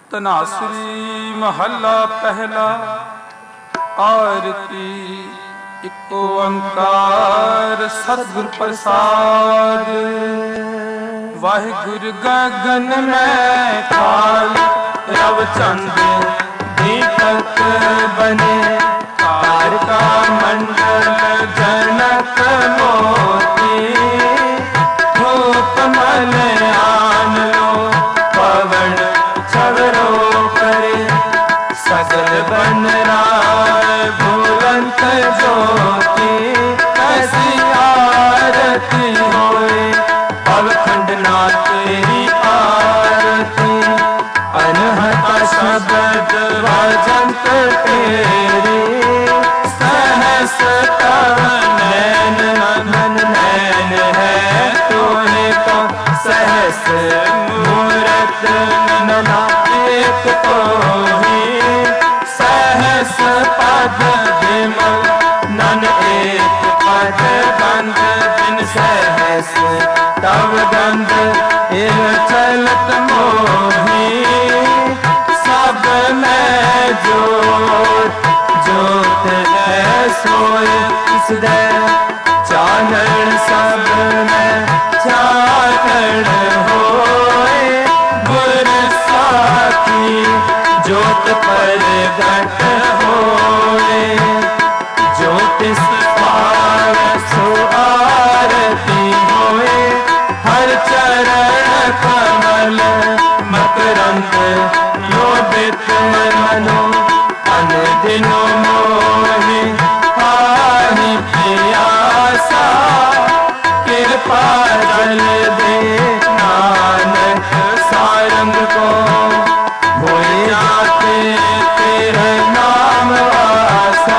तनासुरी महला पहला। आरती एक ओंकार सतगुर प्रसाद। वाहिगुरु गगन में काल रवचंद दीपक बने। तारका मंडल जनक मोती। धूप मलयान लो पवन छवरो करे। सगल बन राय भूलंत ज्योति। ऐसी आरती होए पलखंड ना तेरी आरती। अनहता शब्द भजंत तेरी। सहस तव नैन मन नैन है तूने तो। सहस मूरत नना एक तो ही। सहस पद विमल नन एक पद गंध। बिन सहस तव गंध इन चलत मोही। सब में जोत जोत है सोए इसदे। चानन सब में चानन होए। गुर साखी जोत प्रगट होए। ज्योतिष पाव सो आरती होए। हर चरण कमल मकरंद लोभित मनो। अनदिनो मोहि पाहि प्यासा। कृपा जल दे नानक सारंग को। होए जाते तेरे नाम आसा।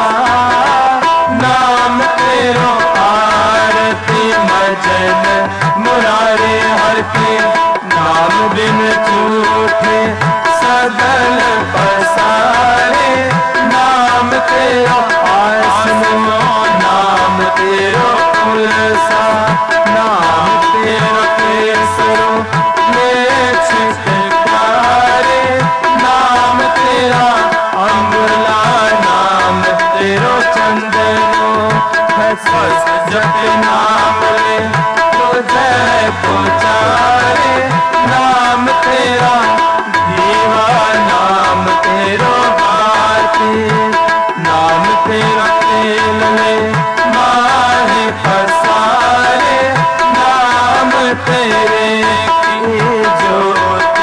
नाम तेरो आरती मजन मुरारे हर के। नाम बिन झूठे सगल पसारे। नाम तेरो आसनो नाम तेरो उलसा। नाम तेरो केसरो में छिटकारे। नाम तेरा अंगुला नाम तेरो चंदनो। हस जप नाम ले तो जय पुचारे। नाम तेरा दीवा नाम तेरो भारती। नाम तेरा तेल ले माहे पसारे। नाम तेरे की जोत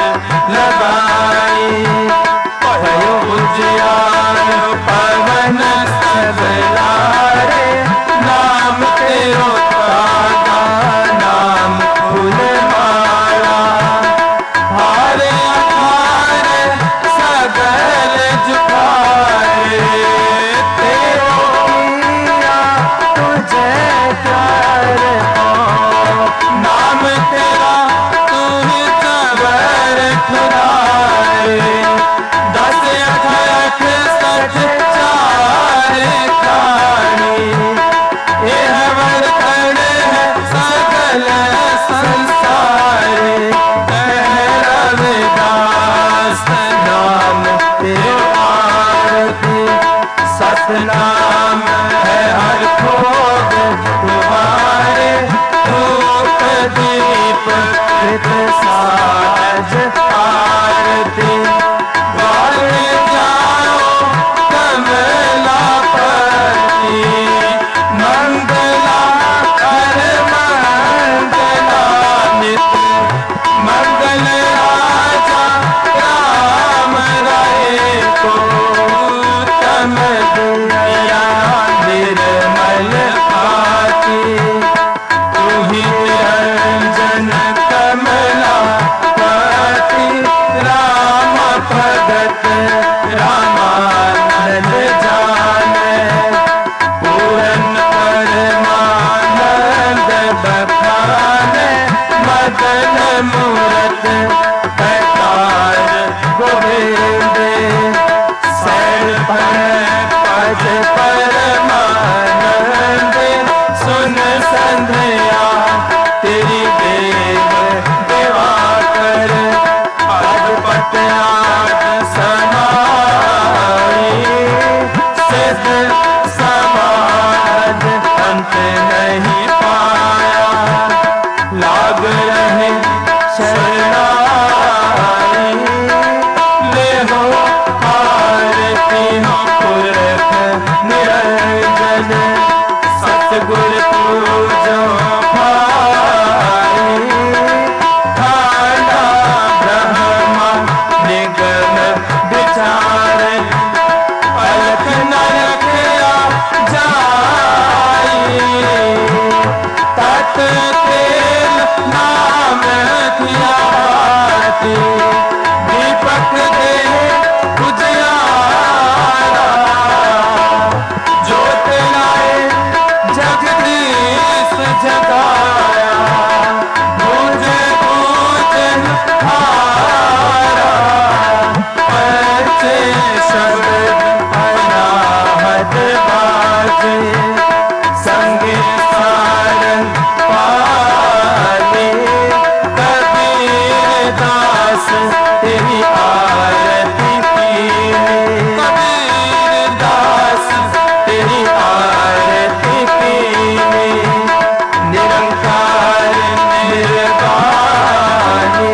लगाई। भयो उजियार पवन सब लारे। नाम तेरो तागा नाम फूल माला। हारे अखारे सगल झुकारे। तेरो किया तुझे प्यार हो। नाम तेरा तू ही कबर ठुराए। 10 अठ 60 चारे खानी। यह वर्तन है सगल संसारे। रविदास नाम तेरो आरती। सतनाम है हर भोग तुम्हारे। धूप दीप कृत साज आरती। बाल जाओ कमला पति। मंगला कर मंगला नित। मंगल राजा राम राय को। तम दुनिया निर्मल भाती। तू ही निरंजन कमला पति। राम भगत रामानंद जाने। पूरन परमानंद बखाने। मदन मूरत पैतार गोविंद। सैन पज परमानंद। सुन संध्या तेरी देव देवा कर। पद पट तेरी आरती पीनी। कबीर दास तेरी आरती पीनी। निरंकार निर्वाणी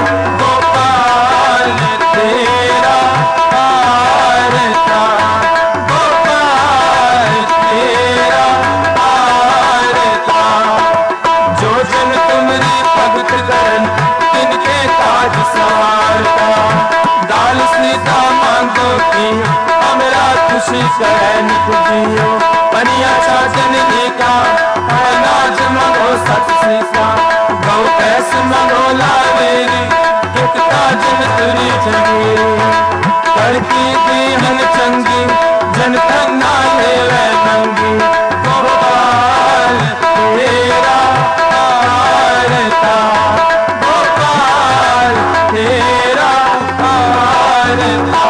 गोपाल तेरा आरता। गोपाल तेरा आरता। जो जन तुमरी भगत करन तिनके काज सवारता। दाल सीता मांगो की हमरा खुशी करन कुजियो। पनिया छाजन का अनाज मगो सत सीसा। गौ कैस मगो लावेरी कितना जन तुरी जगीरी। करती दीहन चंगी जन धन्ना ले नंगी। गोपाल तेरा आरता। गोपाल तेरा आरता।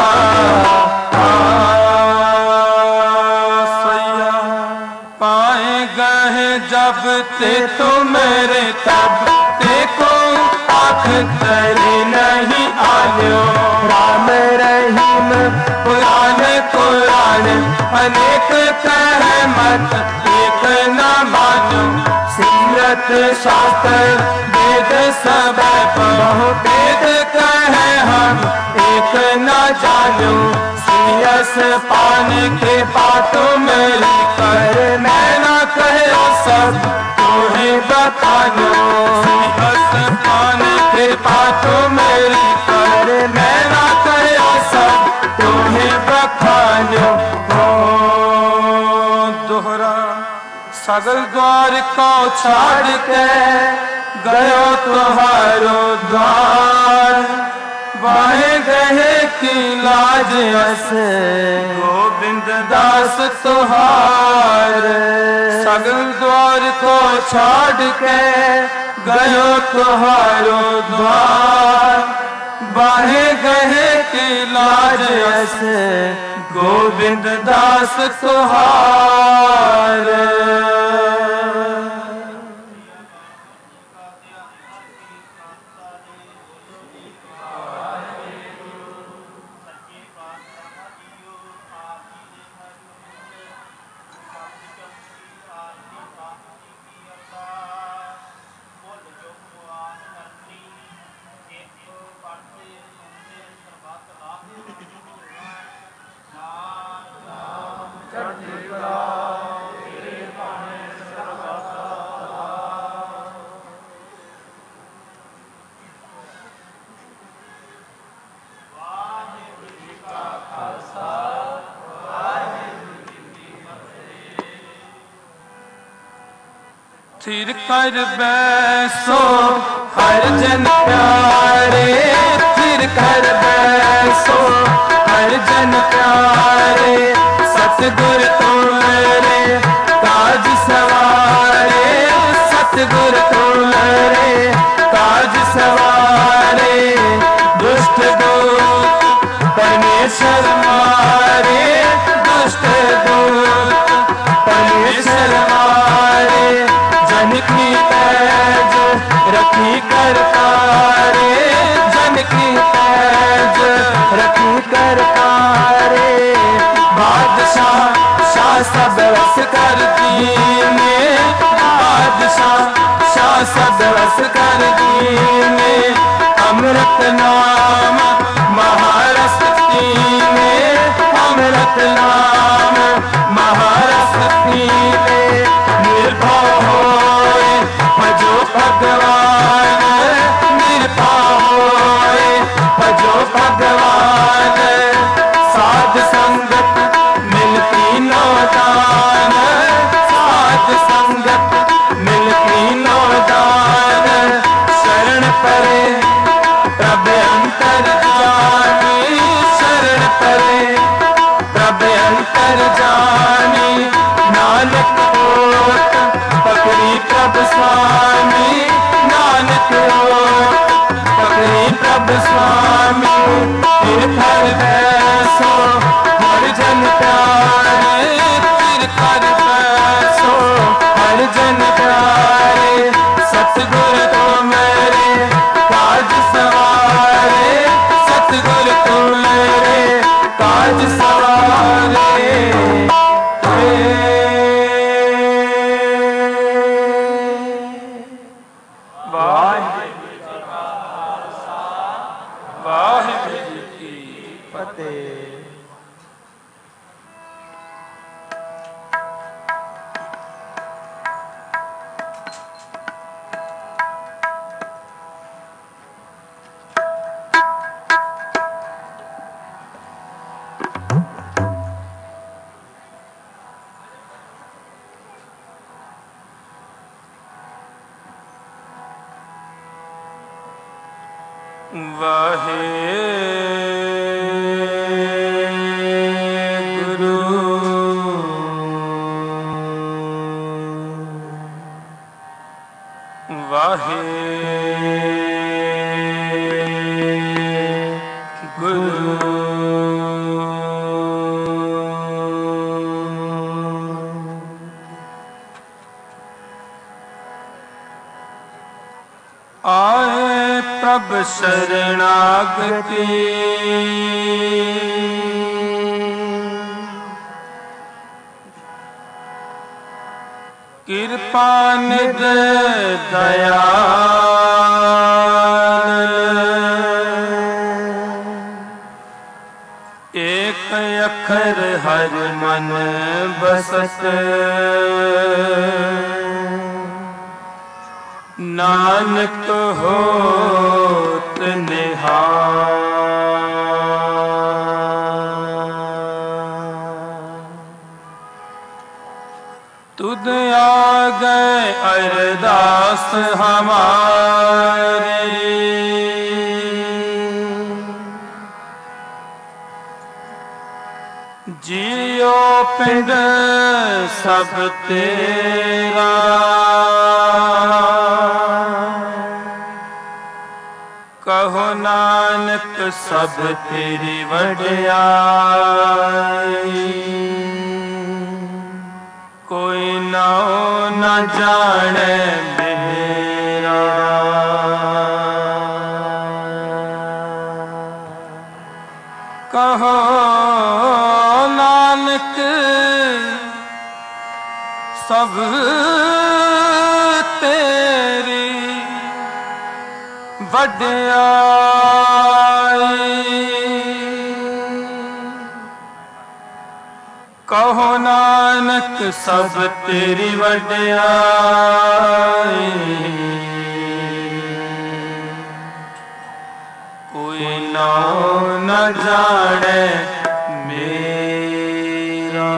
पाए गए जब ते तो मेरे तब ते को आँख तरी नहीं आयो। राम रहीम पुराण कुरान अनेक कह मत एक न मानो। सिमरत शास्त्र वेद सब बहु वेद कहे हम एक न जानो। सियस पान के पातों मेरी कर मैं न कहो सब तुम्हें बतानो। सियस पान के पातों मेरी कर मैं न कहो सब तुम्हें बखानो। दोहरा सगल द्वार को छाड़ के गयो तुम्हारो द्वार। वाहे गहे की लाज असे गोविंद दास तुहार। सगल द्वार को छाड़ के गयो तुम्हारो द्वार। वाहे गहे की लाज असे गोविंद दास तुहार। थिर कर बैसो हर जन प्यारे। थिर कर बैसो हर जन प्यारे। सतगुर तुम्हारे काज सवारे। सतगुर तुम्हारे काज सवारे। दुष्ट दूत परमेश्वर मारे। दुष्ट दूत परमेश्वर मारे। जन की पैज रखी कर तारे। जन की पैज रखी कर तारे। बादशाह शाह सब रस कर दीने। बादशाह शाह सब रस कर दीने। अमृत नाम महारस पीने। अमृत नाम महारस पीने। निर्भय होए भजो भगवान। निर्भय होए भजो भगवान। साध संगत मिलती नो दान। साध संगत मिलती नो दान। शरण परे प्रभ अंतर जानी। शरण परे प्रभ अंतर जानी। नानक ओट पकड़ी प्रभ स्वामी। नानक ओट पकड़ी प्रभ स्वामी। फिर कर बैसो हर जन प्यारे। फिर कर बैसो हर जन प्यारे। सतगुर तो मेरे काज सवारे। की फतेह। आए प्रभ शरणागति कृपा निध दया एक अखर हर मन बसत नानक होत निहाल। तुद आ गए अरदास हमारी जियो पिंड सब तेरा कहो नानक सब तेरी वड्याई कोई नाओ न जाने मेरा। कहो नानक सब तेरी वड्याई कहो नानक सब तेरी वड्याई कोई नाओ न जाने मेरा।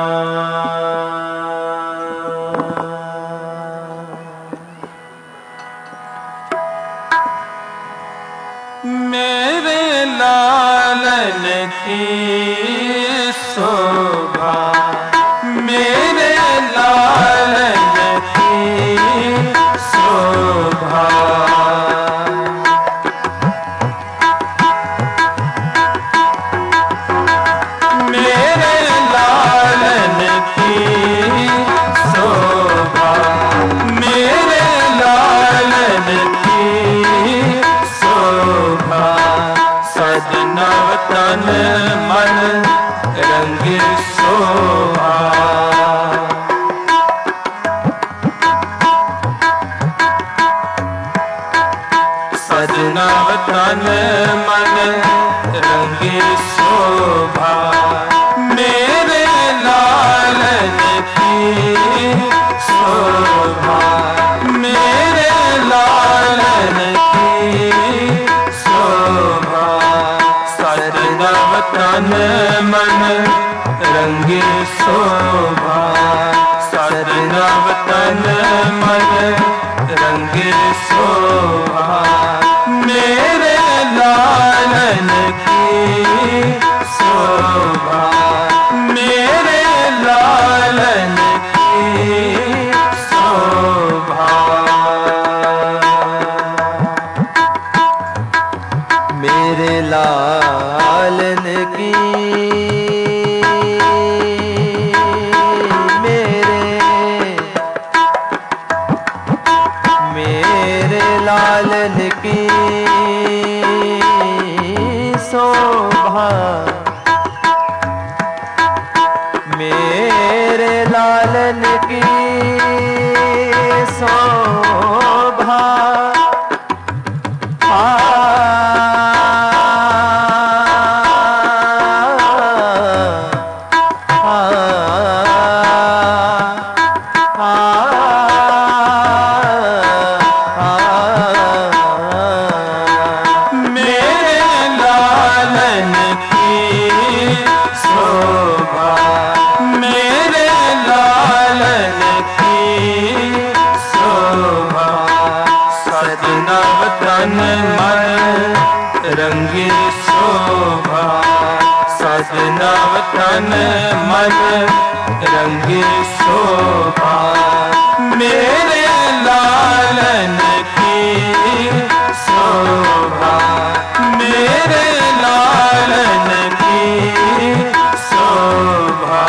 मेरे लालन की शोभा मेरे लालन की शोभा मेरे लालन की शोभा मेरे लालन की शोभा सजनव तन मन रंग शोभा। सजनव तन मन रंग शोभा मेरे लालन की शोभा मेरे लालन की शोभा सजनव तन मन रंग शोभा सजनव तन मन रंग शोभा मेरे लालन की शोभा मेरे लालन की शोभा। मेरे लालन की मेरे लालन की शोभा मेरे लालन की शोभा सजनव तन मन रंगी शोभा मेरे लालन की शोभा मेरे लालन की शोभा।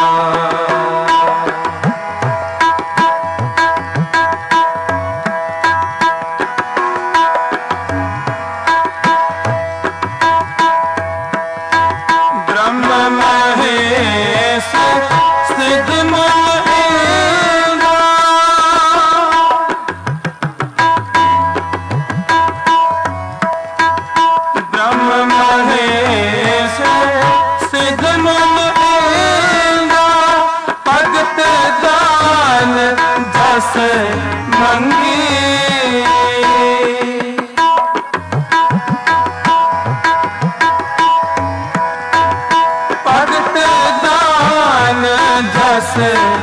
ब्रह्म महेश सिद्ध मंगी भगत दान जस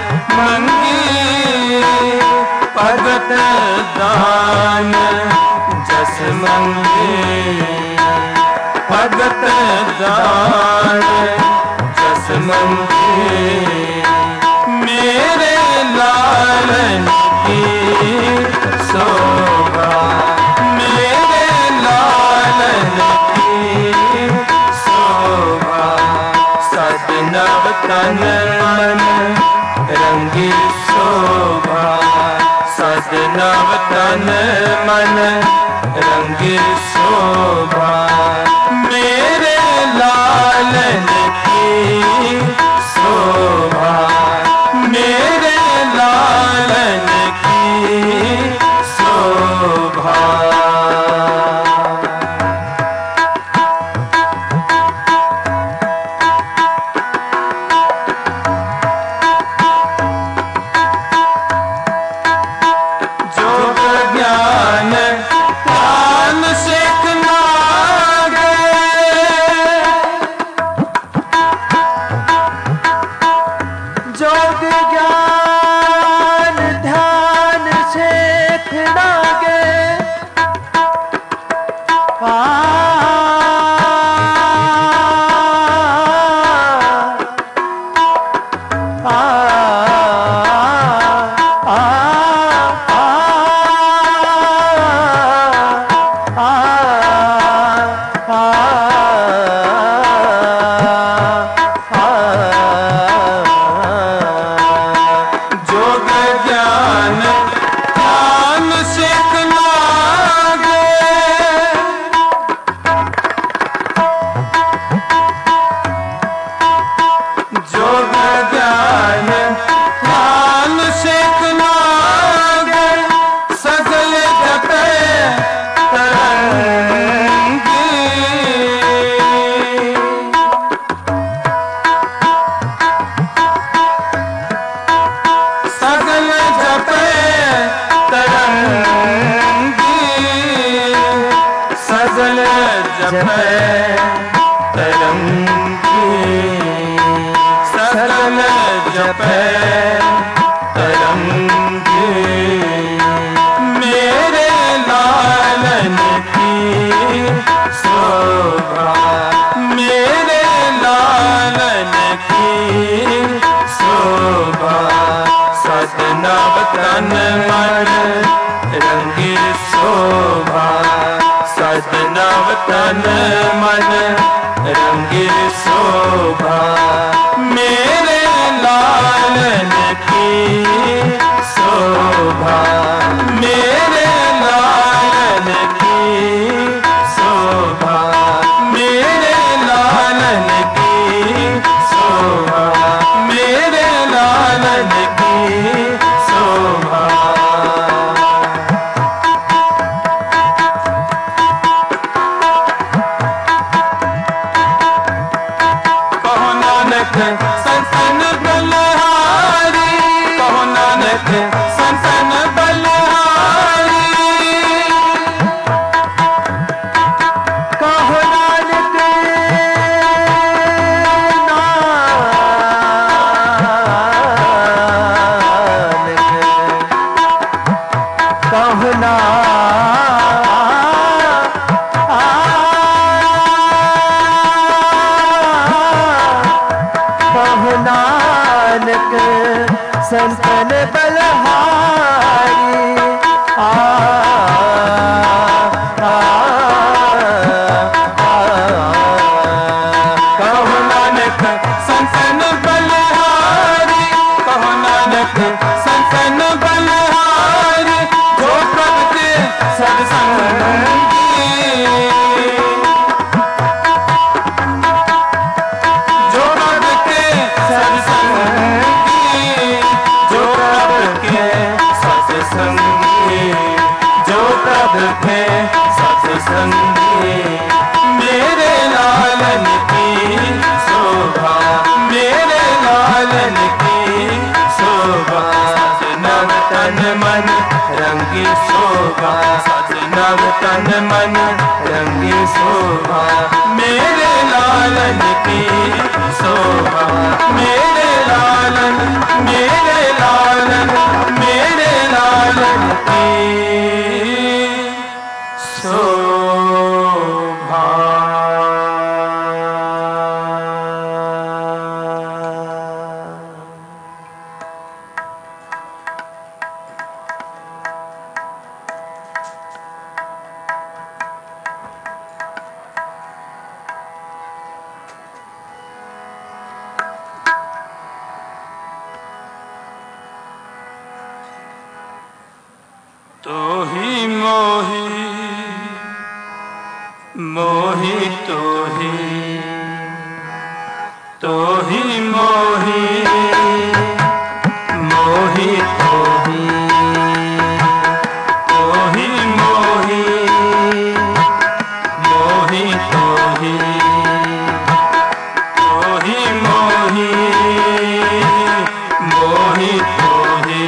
मंगी भगत दान जस मंगी भगत दान जस मंगी मेरे लालन की शोभा मेरे लालन की शोभा। सजनव तन मन रंगी शोभा सजनव तन मन रंगी शोभा मेरे लालन की शोभा मेरे लालन की शोभा। जोग ज्ञान ज्ञान सीखना जोग ज्ञान ध्यान सीखना गे सगल जपै तरंगी सगल जपै तरंगी मेरे लालन की शोभा मेरे लालन की शोभा। सजनव तन मन रंगी शोभा सजनव तन मन रंगी शोभा मेरे लालन की शोभा मेरे लालन की शोभा मेरे लालन की शोभा मेरे लालन की शोभा। संतन बलहारी कहो नानक संतन बलहारी कहो नानक कहो नानक संतन बलहारी। कहो नानक संतन बलहारी, कहो नानक संतन बलहारी, जो प्रभु के सत्संगी, जो प्रभु के सत्संगी, जो प्रभु के सत्संगी, जो प्रभु के सत्संगी, मेरे लालन की शोभा, मेरे लालन की शोभा, सच नव तन मन रंगी शोभा, सच नव तन मन रंगी शोभा, मेरे लालन की शोभा, मेरे लालन, मेरे लालन, मेरे लालन की शोभा। तो ही मोही, मोही तो ही मोही, मोही तो ही मोही, मोही तो ही मोही, मोही तो ही।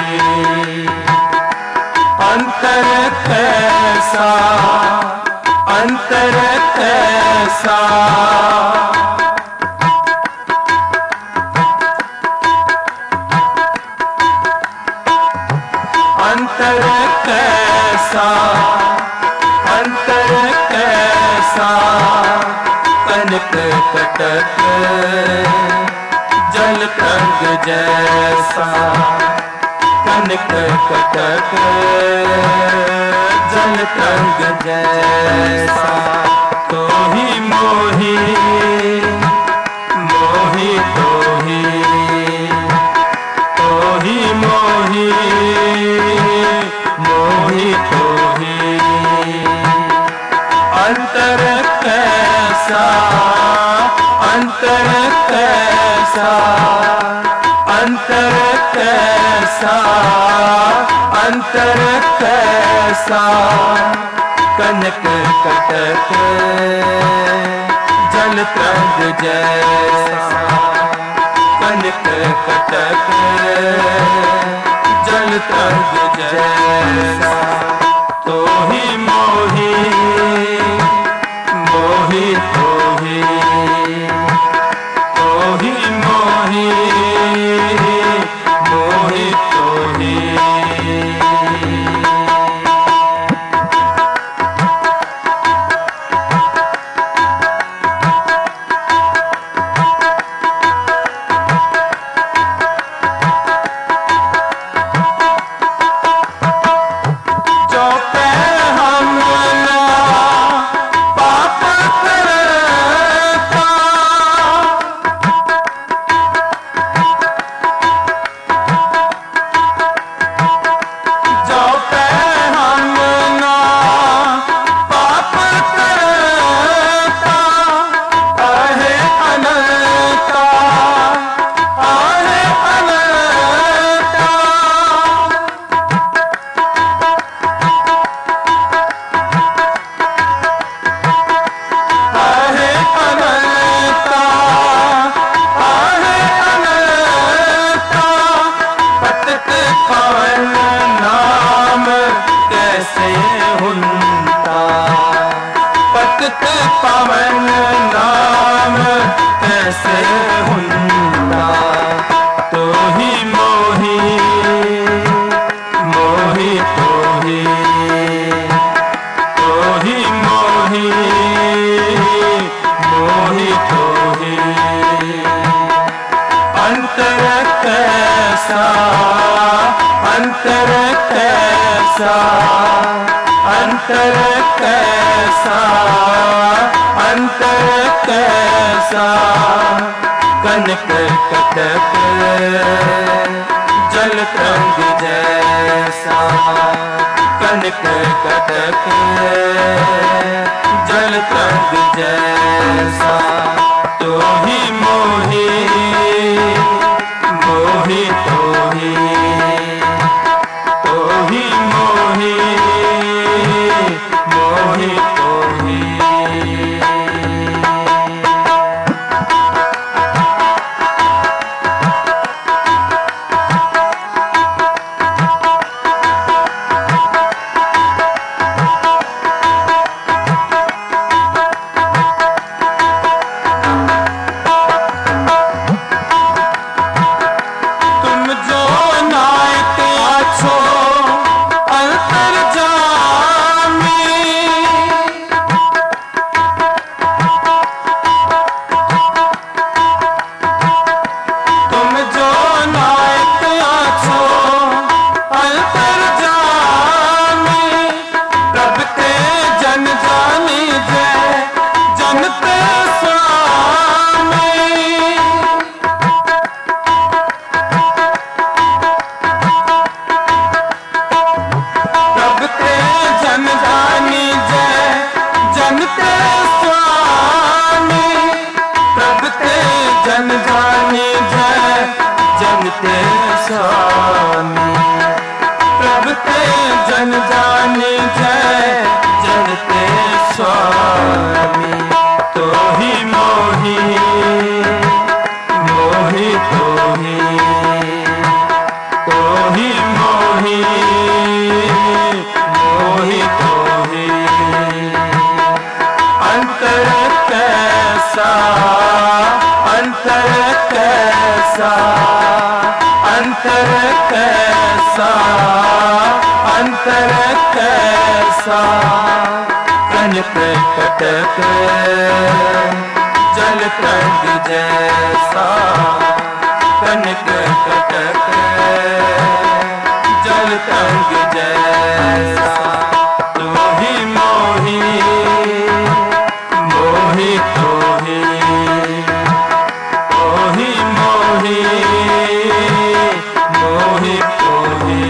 अंतर कैसा, अंतर कैसा, अंतर कैसा, अंतर कैसा, कनक कटक जल तरंग जैसा, कनक कटक जल तरंग जैसा, तो ही मोही, मोही तो ही मोही, मोही तो ही। अंतर कैसा, अंतर कैसा, अंतर कैसा, अंतर कैसा, कनक कटक जल तरंग जैसा, कनक कटक जल तरंग जैसा, तो ही मोही, मोही तो ही मोही, मोही तो ही। जो पे हम कैसा, अंतर कैसा, अंतर कैसा, अंतर कैसा, कनक कटक जल तरंग जैसा, कनक कटक जल तरंग जैसा, तो ही मोही मोही, तो ही मोही मोही, तो ही स्वामी, प्रभु ते जन जाने जय जनते स्वामी, तो ही मोही मोही, तो ही मोही मोही, तो ही अंतर कैसा, अंतर कैसा, अंतर कैसा, अंतर कैसा, कनक कटक जल तरंग जैसा, कनक कटक जल तरंग जैसा, तो ही मोही मोही, तो ही मोही मोही तो ही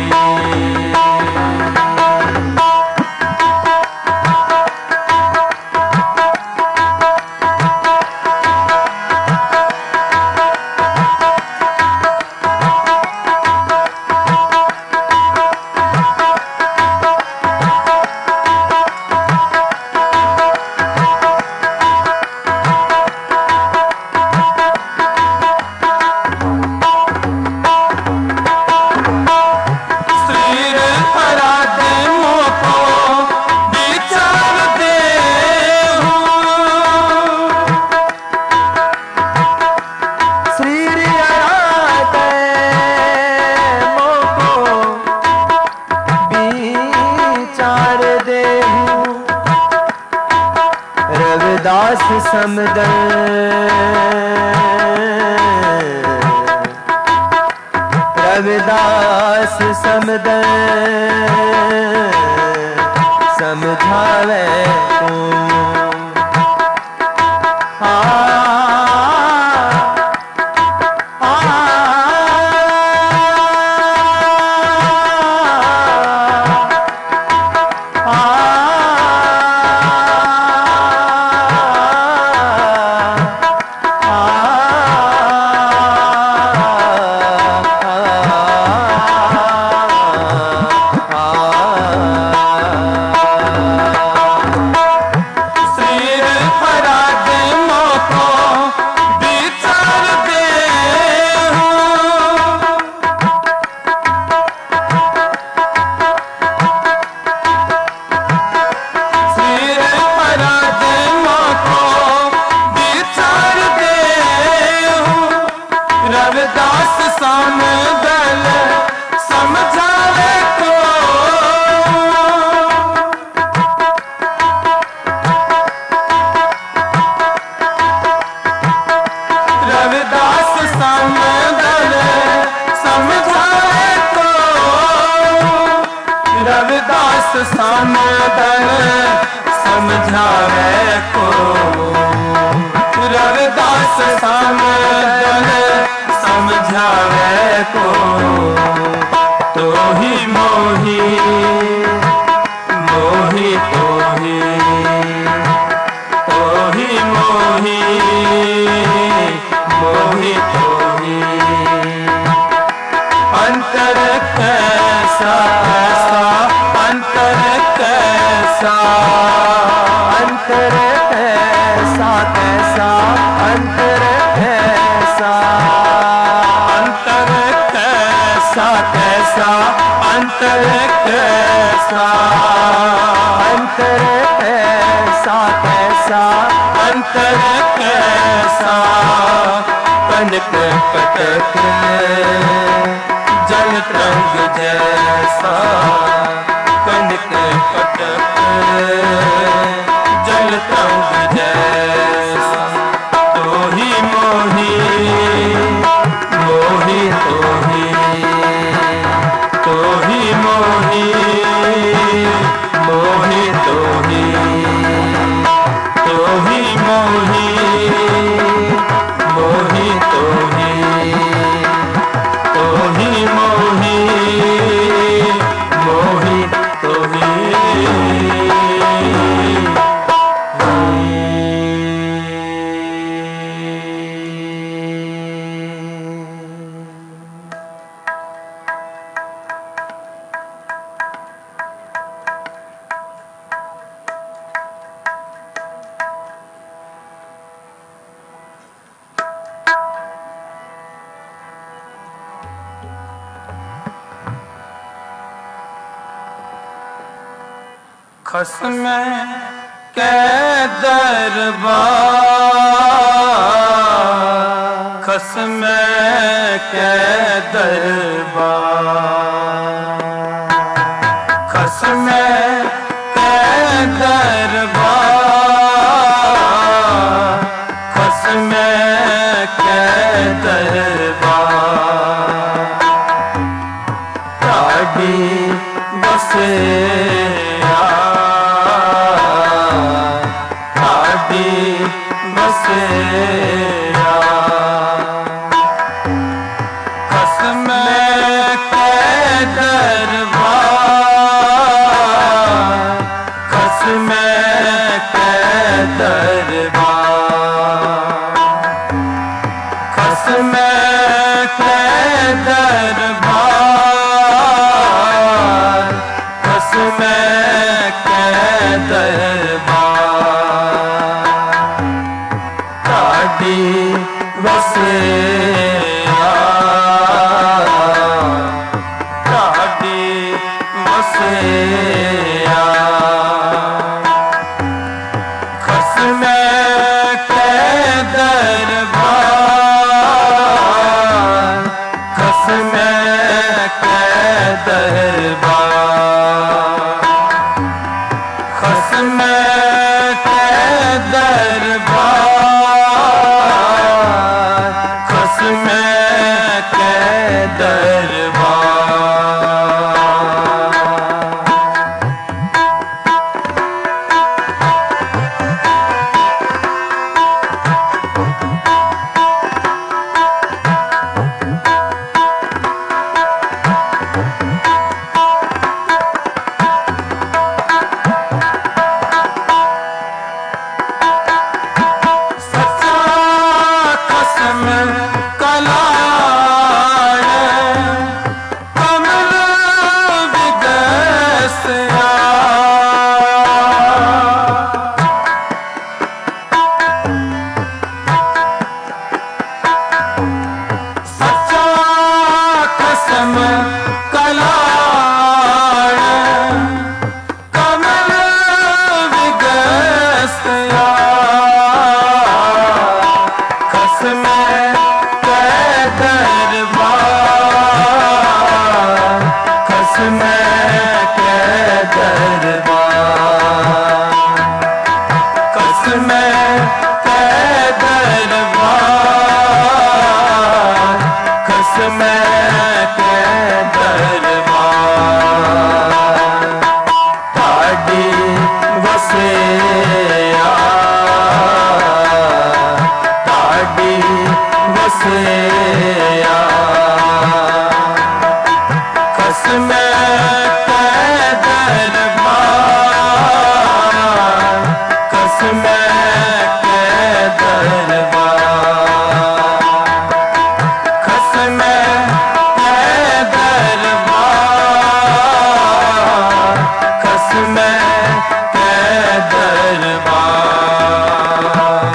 रविदास समदल रविदास समदल समझावे तू रविदास समदन समझावे को, रविदास समदन समझावे को, तो ही मोही मोही तो ही मोही मोही तो ही। अंतर कैसा कैसा अंतर कैसा, अंतर कैसा कैसा अंतर कैसा, अंतर कैसा कैसा अंतर कैसा, अंतर कैसा कैसा अंतर कैसा। कनक कटक जल तरंग जैसा, कनक कटक जल तरंग जैसा, तो ही मोही मोही तो ही मोही मोही तो ही मोही मोही तो ही मोही मोही तो ही। खस्म के दरबार, खस्म के दरबार, खस्म के दरबार, खस्म के दरबार, ताड़ी बसे बसेरा, खस्म के दरबार, खस्म के दरबार, खस्म के दरबार, खस्म के दरबार, ताड़ी बसेरा, ताड़ी बसेरा, खस्म के दरबार, खस्म के दरबार, खस्म के दरबार, खस्म के दरबार। खस्म के वसिया खस्म के दरबार खस्म के दरबार खस्म के दरबार खस्म के दरबार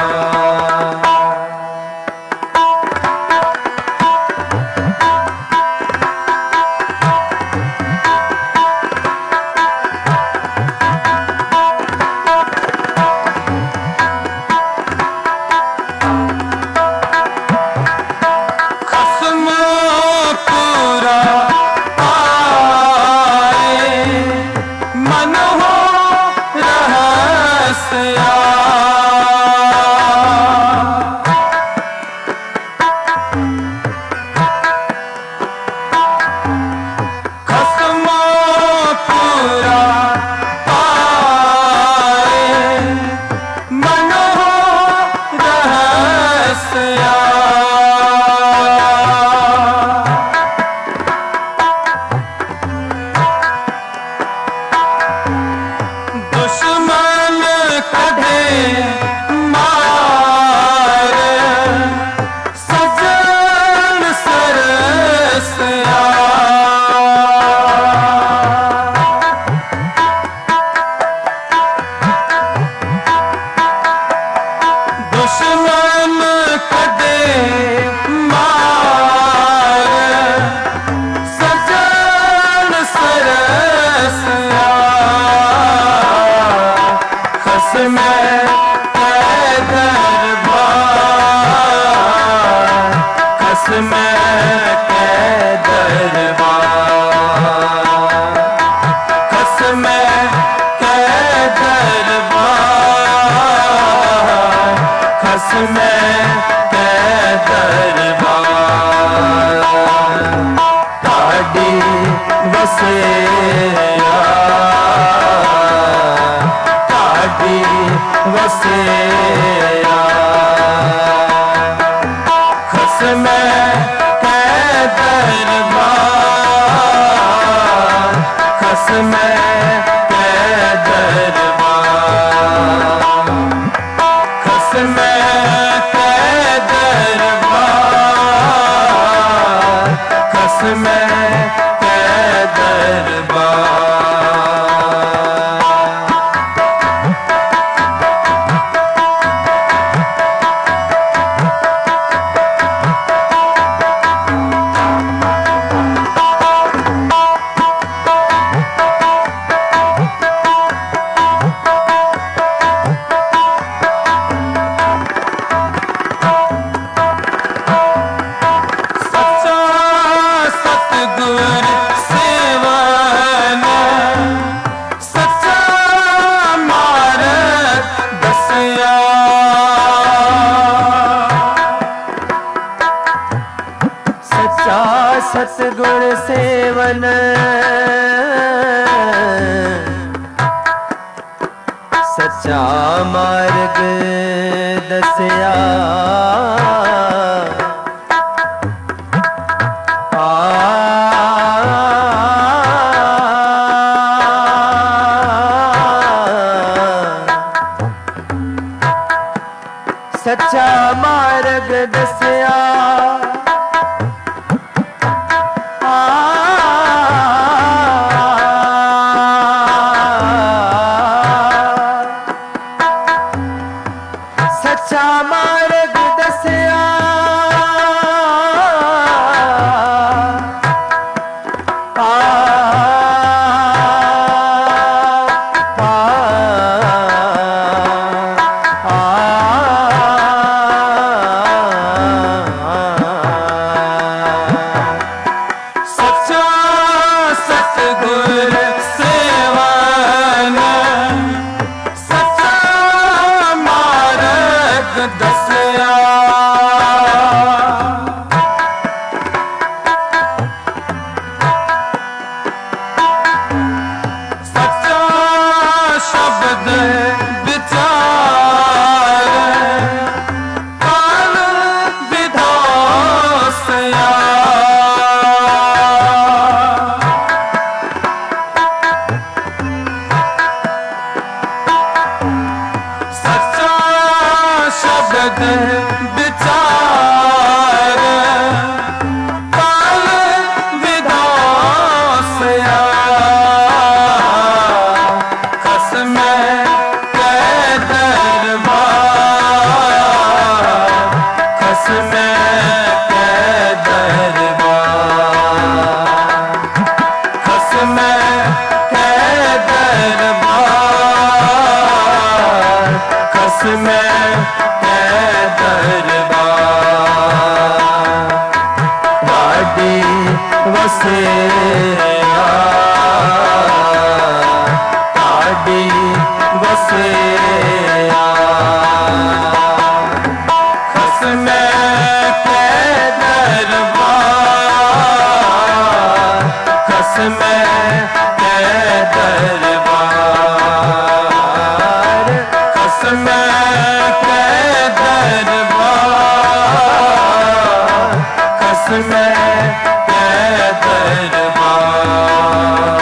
सतगुण सेवन सच्चा मार्ग दसिया सच्चा मार्ग दसिया सच्चा मार्ग दसिया खसमै के दरबार।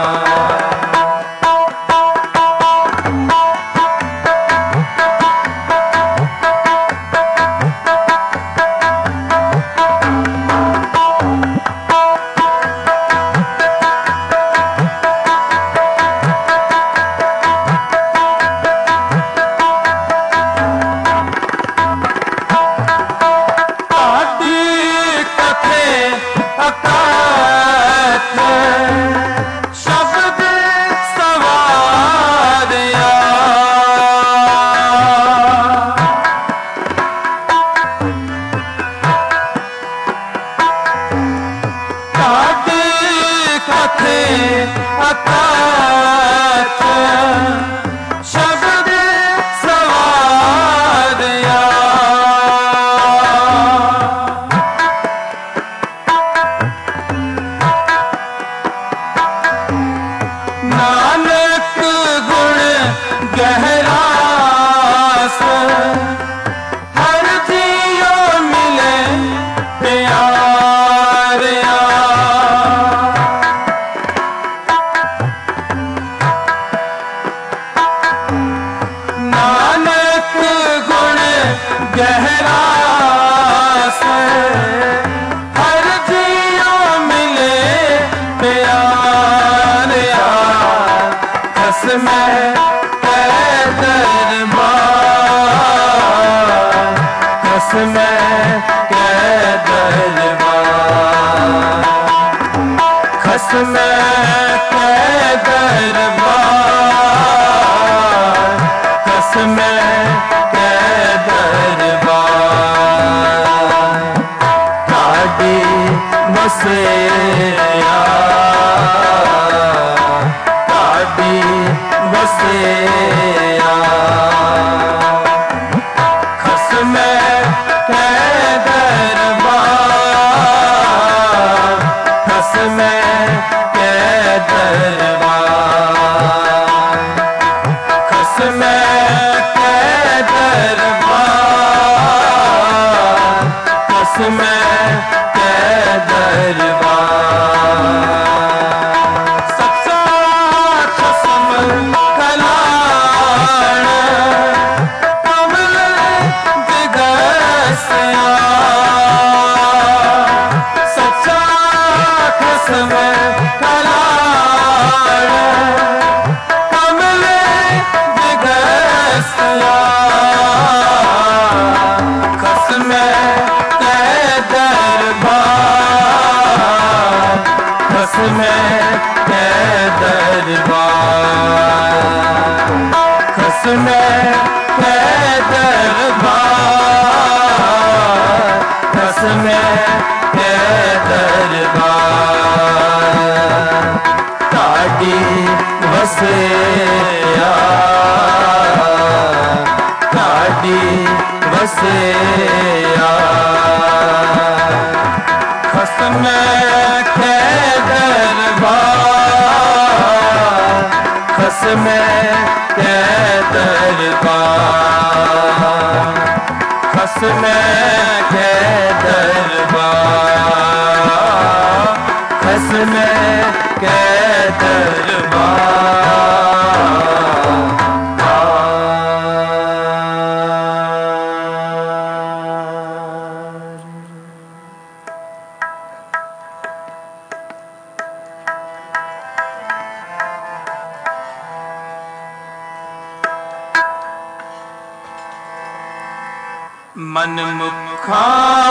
मन मुखा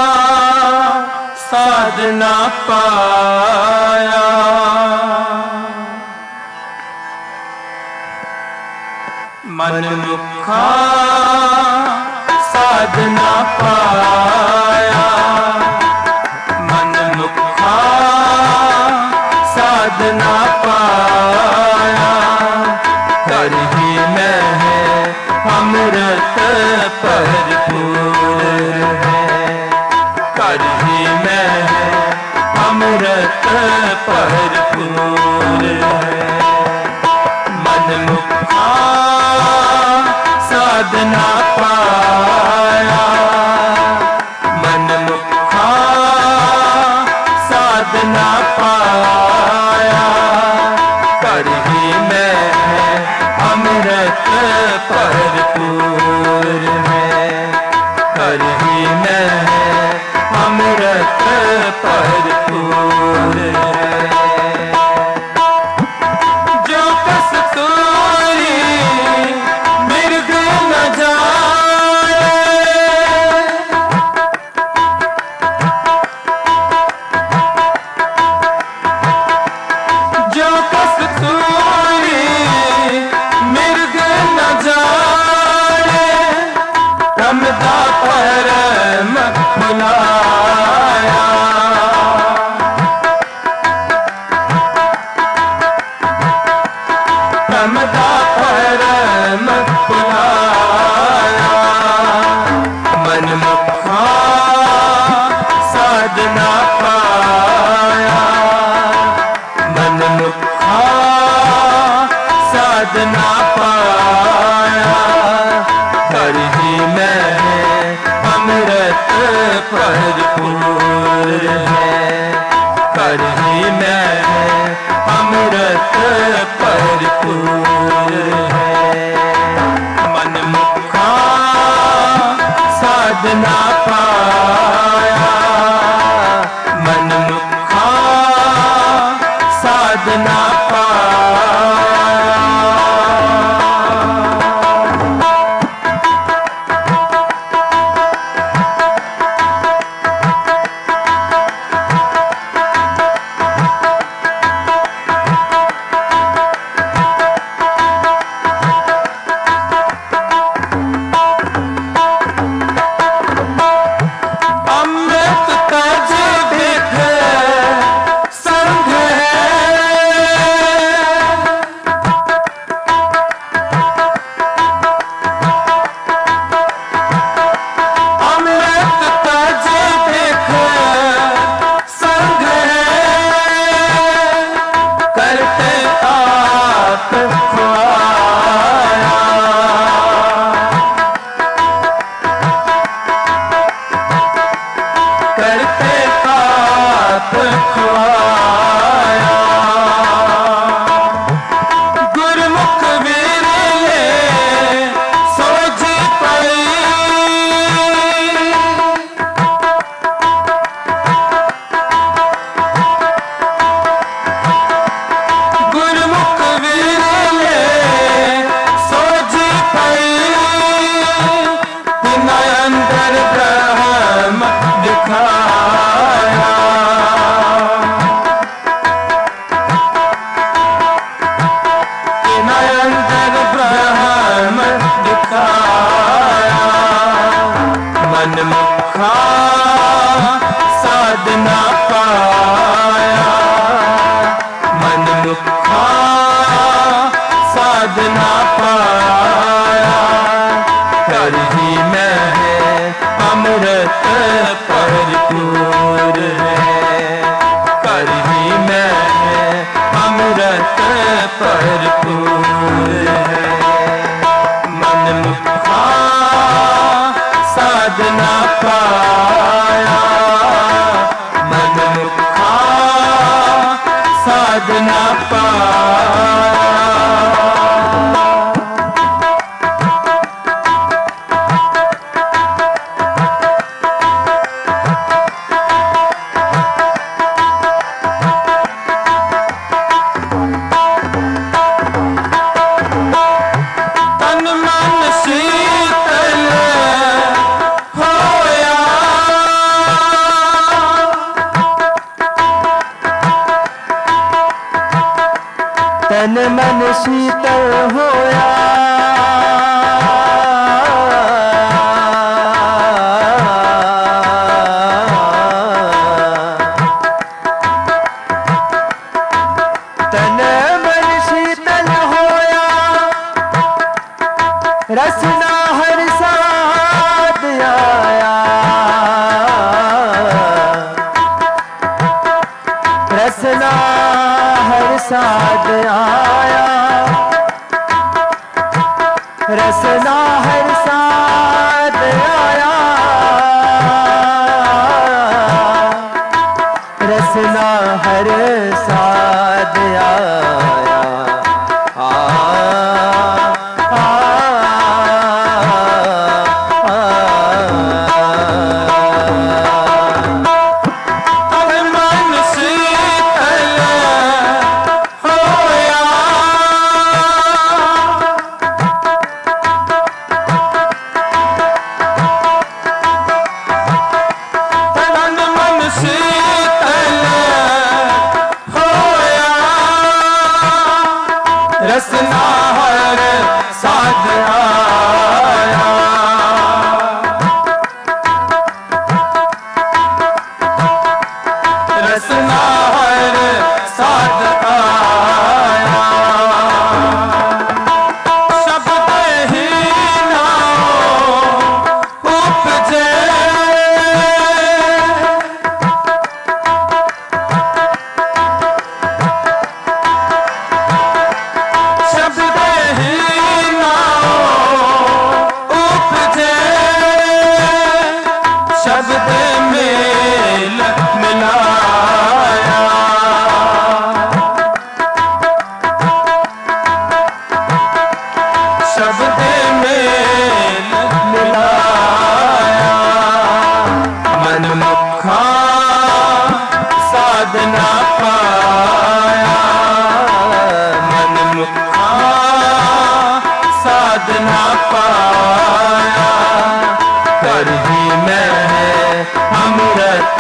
साधना पाया, मन मुखा साधना पाया, मन मुखा साधना पाया। कर ही में है अमृत भरपूर है, कर ही में है अमृत भरपूर है। मन मुखा साधना पाया, मन मुखा ना पाया, कर ही में है अमृत भरपूर है, कर ही में है अमृत भरपूर है। जो कस्तूरी मृग न जाए, जो कस्तूरी मृग न जाए, रमदा परम बुलाया, रमदा परम बुलाया। मन मुखा साधना पाया, मन मुखा साधना पाया, कर ही में है अमृत भरपूर है, कर ही में है अमृत भरपूर है। मन मुखा साधना पाया, मन मुखा साधना पाया। अमृत तज बिख संग अमृत तज बिख संग करते आप खुआया, करते आप खुआया। गुरमुख विरले सोझी पई, गुरमुख विरले सोझी पई, बिना अंदर ब्रह्म दिखाया, बिना अंदर ब्रह्म दिखाया। मन मुखा साधना पाया, मन मुखा साधना पाया, कर ही में है अमृत भरपूर है, कर ही में है अमृत भरपूर है। मन मुखा साधना पाया, मन मुखा साधना पाया। तन मन शीतल होया, तन मन शीतल होया, तन मन शीतल होया, रसना हर साथ आया, रसना हर साथ आया, रसना हर साथ आया, रसना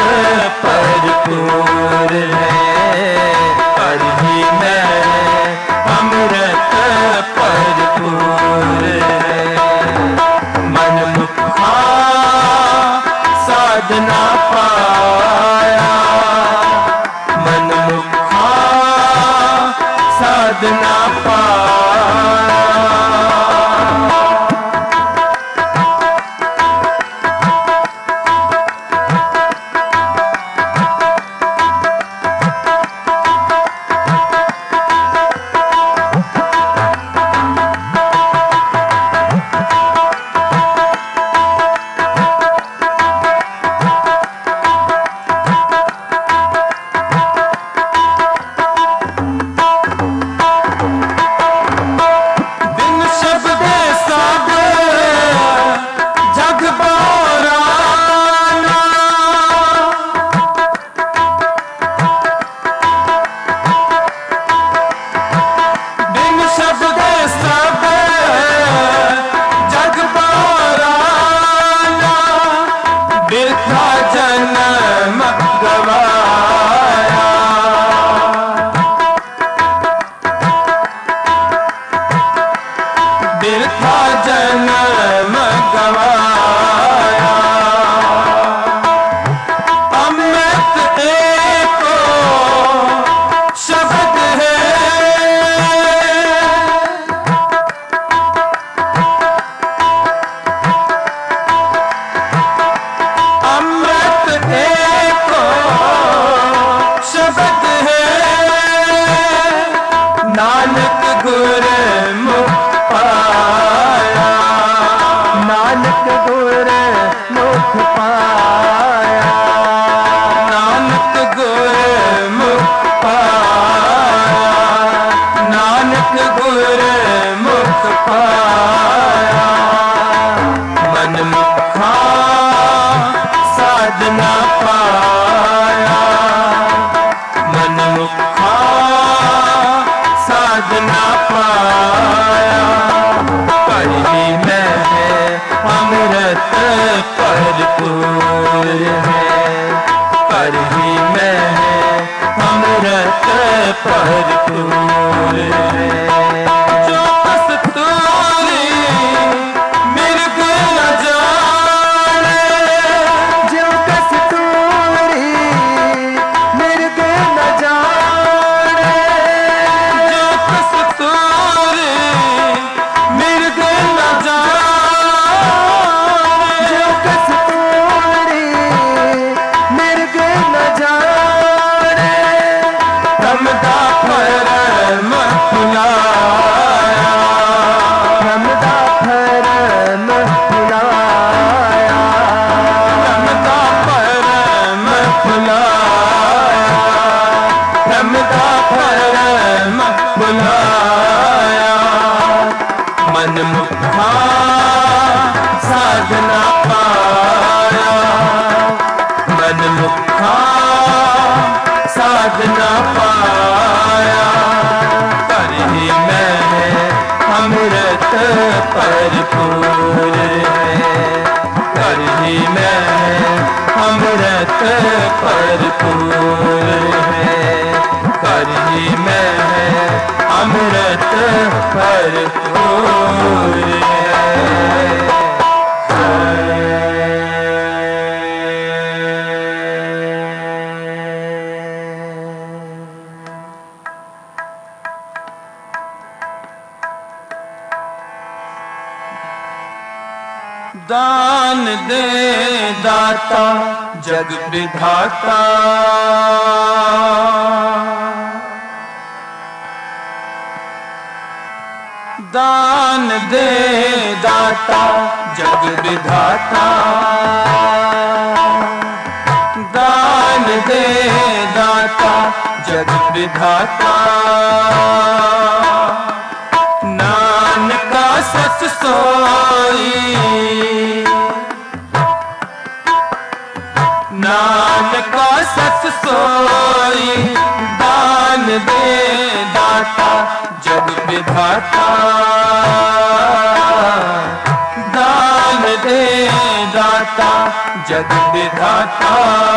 भरपूर है, पर ही में अमृत भरपूर है। मन मुखा साधना पाया, मन मुखा साधना पाया। बिरथा जन्म गवाया, अमृत एको शब्द है, अमृत एको शब्द है। नानक गुरमुख पाया, नानक गुरमुख पाया, नानक गुरमुख पाया, नानक गुरमुख पाया। मन मुखा साधना पाया, मन मुखा साधना पाया। पर ही में अमृत भरपूर है, पर ही में अमृत भरपूर है। जो कस्तूरी मिर्ग न जाने, जो कस्तूरी मिर्ग न जाने, जो कस्तूरी मिर्ग न जाने, जो कस्तूरी मिर्ग न जाने। रमदा परम फुलाया, रमदा परम फुलाया, रमदा परम फुलाया, रमदा परम फुलाया। मन मुखा साधना पाया, मन मुखा साधना पाया। पर ही में अमृत भरपूर है, पर ही में अमृत भरपूर है, पर ही में अमृत भरपूर है। दान दे दाता जग विधाता, दान दे दाता जग विधाता, दान दे दाता जग विधाता। नानका सच सोई, नानका सच सोई, दान दे दाता जग विधाता, दान दे दाता जग विधाता।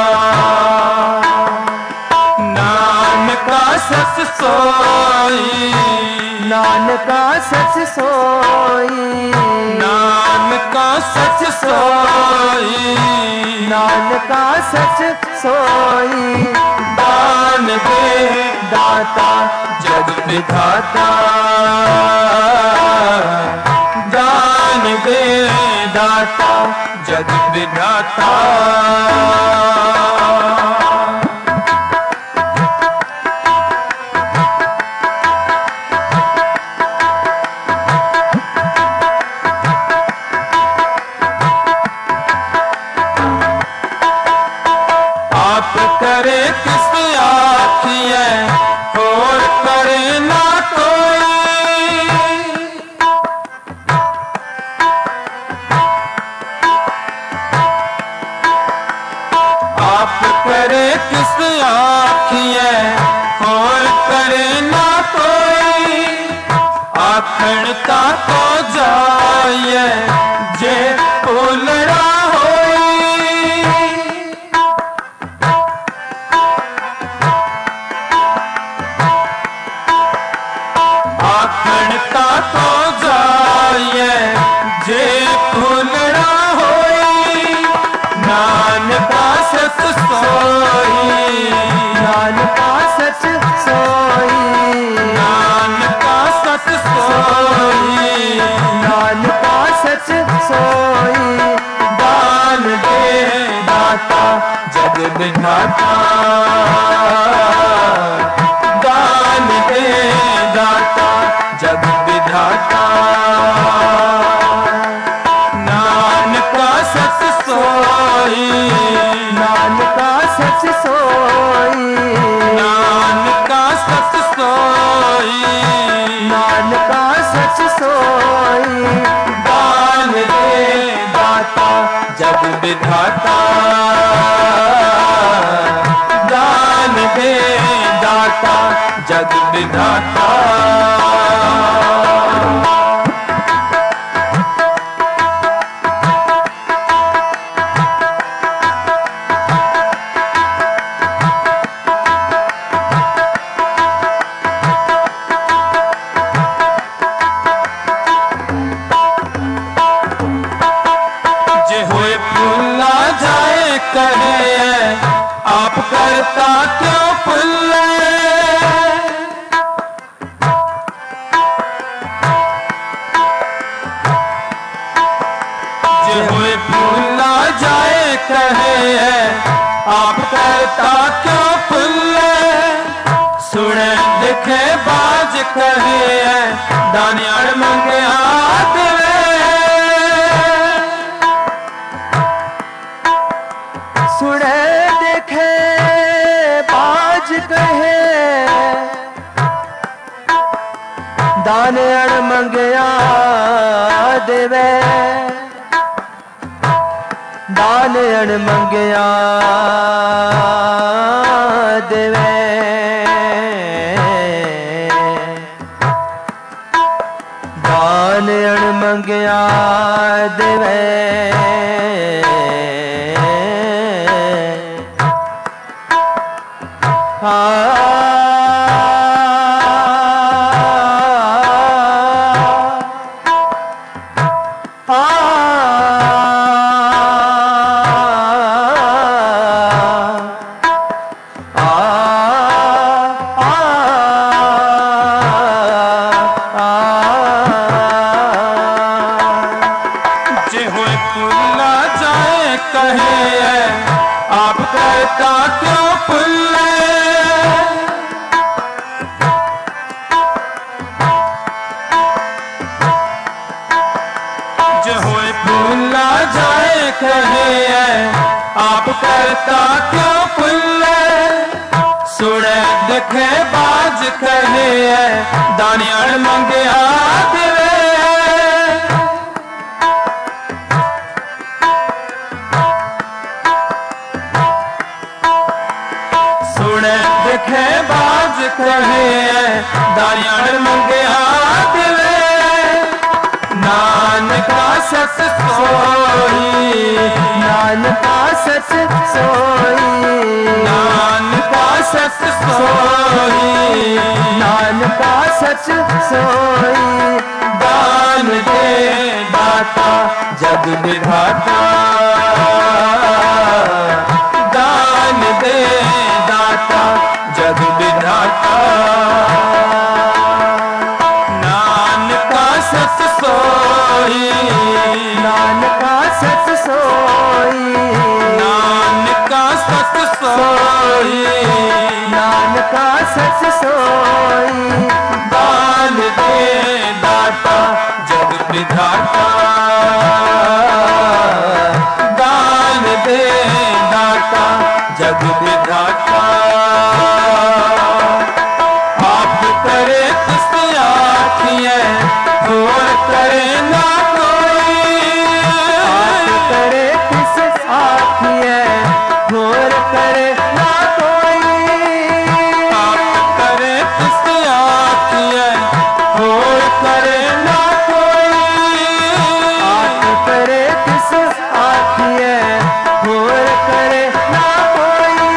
नानका सच सोई, नानका सच सोई, नानका सच सोई, नानका सच सोई। दान दे दाता जग विधाता। दान दे दाता जग विधाता। आप करे किस आखिए और करे ना कोई। आप करे किस आखिए और करे ना कोई। आखड़ता को जाए जे पुलड़ा आखड़ता तो जाए जे फुलड़ा होई। नानका सच सोई, नानका सच सोई, नानका सच सोई, नानका सच सोई। दान दे दाता जग विधाता। दान दे दाता जग विधाता। नानका सच सोई, नानका सच सोई, नानका सच सोई, नानका सच सोई। दान दे दाता जग विधाता। दान दे दाता जग विधाता। जे होए भूला जाए कहे आप करता क्यों भूले। जे होए भूला जाए कहे आप करता क्यों भूले। सुने दिखे बाज कहे दानियार मंगे हाथ वे। सुने देखे बाज कहे दान अण मंगया देवे। दान अण मंगया देवे। दान अण मंगया देवे। जे होए भूला जाए कहे आप करता क्यों भूले। जे होए भूला जाए कहे आप करता क्यों भूले। सुने देखे बाज कहे दानियार मंगे हाथ वे। सुने देखे बाज कहे दानियार मंगे हाथ वे। नानक का सच सोई, नानका सच सोई, नानका सच सोई, नानका सच सोई। दान दे दाता जग विधाता, दान दे दाता जग विधाता। नानका सच सोई, नानका सच सोई, नानका सच सोई, नानका सच सोई। दान दे दाता जग विधाता, दान दे दाता जग विधाता। आप करे किस आखिए, और करे ना कोई, आप करे किस आखिए, और करे ना कोई। आप करे किस आखिए, और करे ना कोई। आप करे किस आखिए, और करे ना कोई।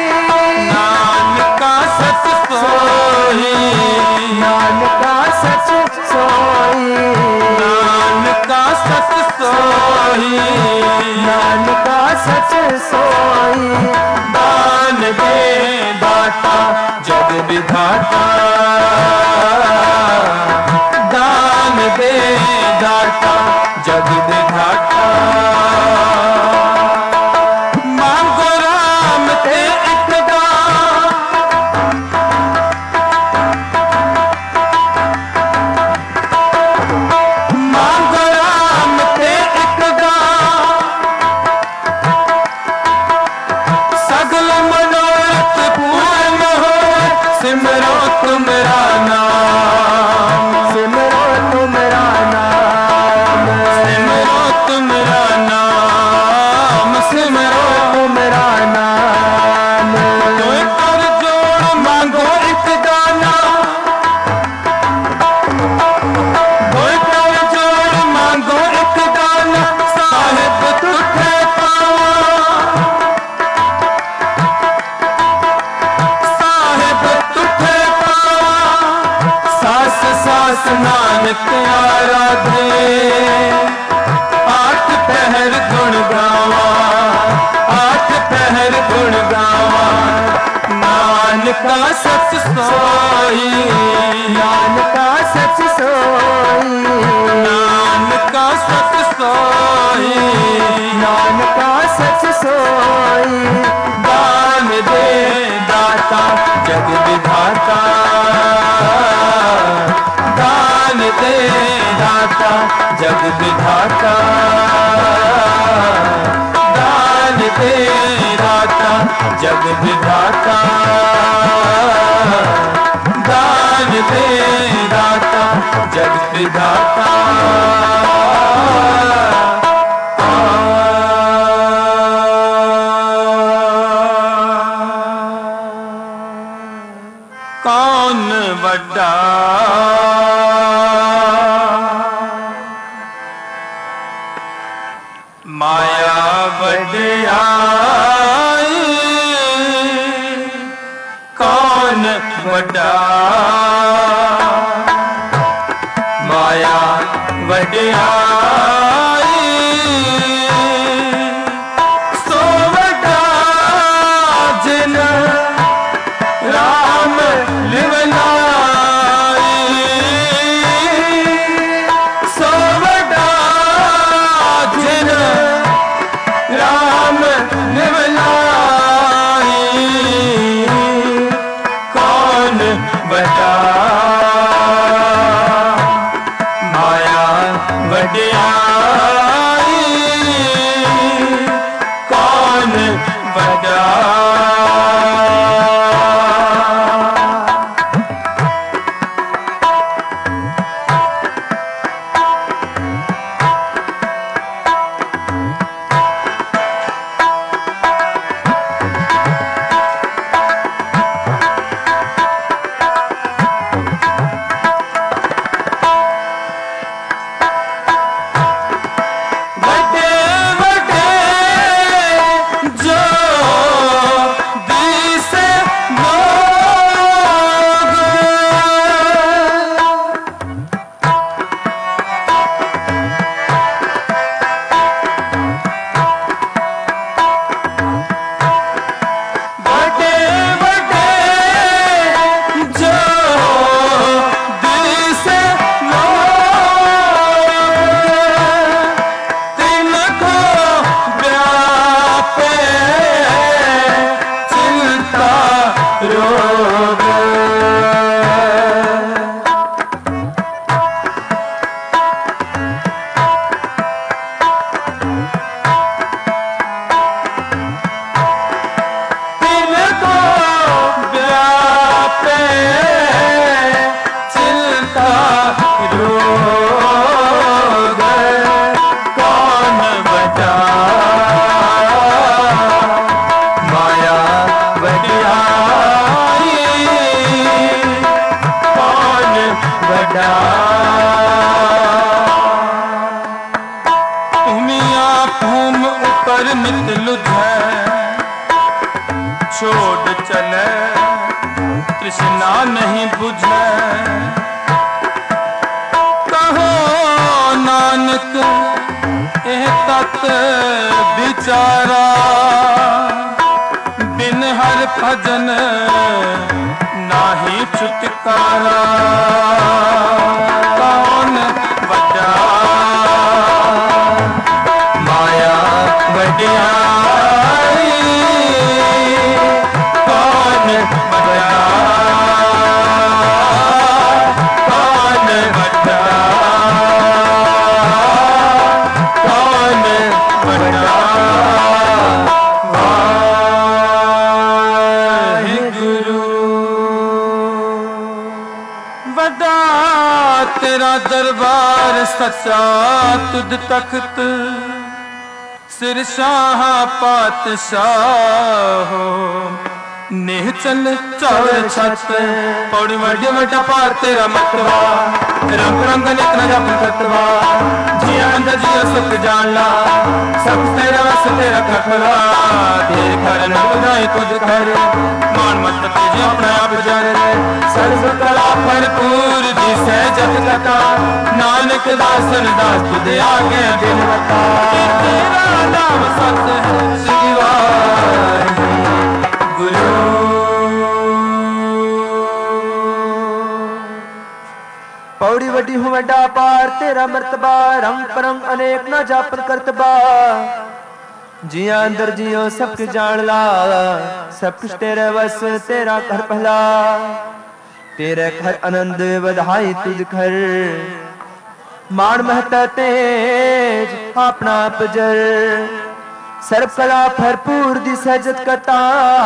नानका सच सोई, नानका सच सोई, नानका सच सोई, नानका सच सोई। दान दे दाता जग विधाता, दान दे दाता जग विधाता। मांगो राम ते एक दान, मांगो राम ते एक दान, सगल मनोरथ पूर्ण हो। सिमरो तुमरा नाम, सिमरो तुमरा नाम, सिमरो तुमरा नाम, सिमरो तुमरा नाम। कोई कर जोड़ मांगो एक दाना, कोई कर जोड़ मांगो एक दाना। साहिब तुठे पावा, साहिब तुठे पावा। सास सास नानक आराधे, आठ पहर गुण गावा, आठ पहर गुण गावा। नानका सच सोई, नानका सच सोई, नानका सच सोई, नानका सच सोई। दान दे दाता जग विधाता, दान दे दाता जग विधाता, दान दे दाता जग विधाता, दान दे दाता जग विधाता। कौन बड़ा माया बड़ाई, कौन बड़ा माया बड़ाई। सो बड़ा जिन राम लिवलाई, सो बड़ा जिन राम लिवलाई। कौन बड़ा माया बड़ाई, छोड़ चले तृष्णा नहीं बुझे कहो नानक एह तत बिचारा बिन हर भजन नाही छुटकारा कौन वड्डा माया वड्याई कौन वड्डा कौन वड्डा कौन वड्डा वड्डा तेरा दरबार सच्चा तुद तख्त सिर शाह पातशाह नेह चल चौर छत पौड़ी वड्डे वड्डा पार तेरा मतवा रंग रंग नितना जप तत्वा जिया अंदर जिया सुख जान ला सब तेरा वस तेरा खखला तेरे घर न बुझाए तुझ घर मान मत तुझे अपना आप जर सर्व कला भरपूर दिसे जग कथा नानक दासन दास तुझे आगे बिनवता तेरा नाम सत है शिवाय गुरु पौड़ी वड्डी हूँ वड्डा पार तेरा मर्तबा रंग परंग अनेक न जापन करतबा जिया अंदर जियो सब कुछ जान ला सब कुछ तेरे बस तेरा घर पहला तेरे घर आनंद बधाई तुझ घर मान महता तेज अपना पजर सर्व कला भरपूर दी सहजत कथा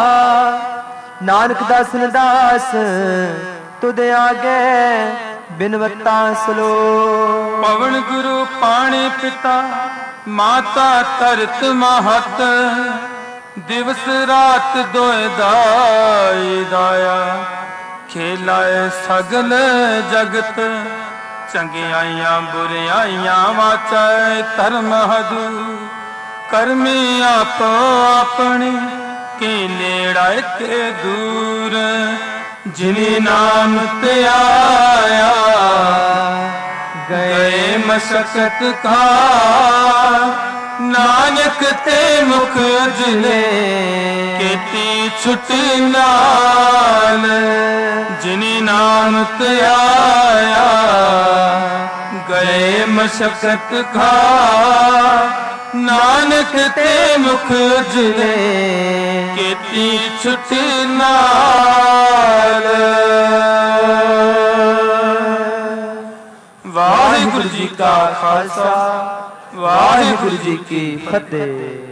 नानक दासन दास तुदे आगे बिनवता सलो पवन गुरु पानी पिता माता तरत महत दिवस रात दोए दाई दाया खेलाए सगल जगत चंगियाइयां बुरियाइयां वाचाए धर्म हदू करमी आपो अपनी के नेड़ाए के दूर जिनी नाम ते आया गए मशक्कत का नानक ते मुख जिले केती छुट नाल जिनी नाम ते आया गए मशक्कत का नानक ते मुख जिले केती छुट नाल वाहिगुरु जी का खालसा वाहिगुरु जी की फतेह।